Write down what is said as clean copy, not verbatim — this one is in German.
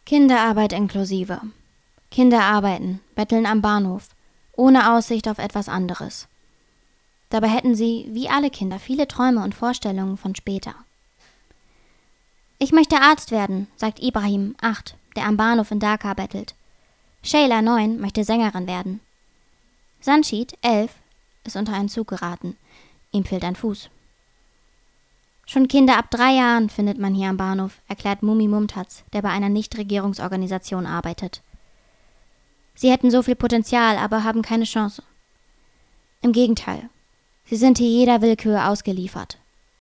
Kinderarbeit inklusive. Kinder arbeiten, betteln am Bahnhof, ohne Aussicht auf etwas anderes. Dabei hätten sie, wie alle Kinder, viele Träume und Vorstellungen von später. Ich möchte Arzt werden, sagt Ibrahim, 8, der am Bahnhof in Dhaka bettelt. Shayla, 9, möchte Sängerin werden. Sanchit, 11, ist unter einen Zug geraten. Ihm fehlt ein Fuß. Schon Kinder ab 3 Jahren findet man hier am Bahnhof, erklärt Mumi Mumtaz, der bei einer Nichtregierungsorganisation arbeitet. Sie hätten so viel Potenzial, aber haben keine Chance. Im Gegenteil, sie sind hier jeder Willkür ausgeliefert.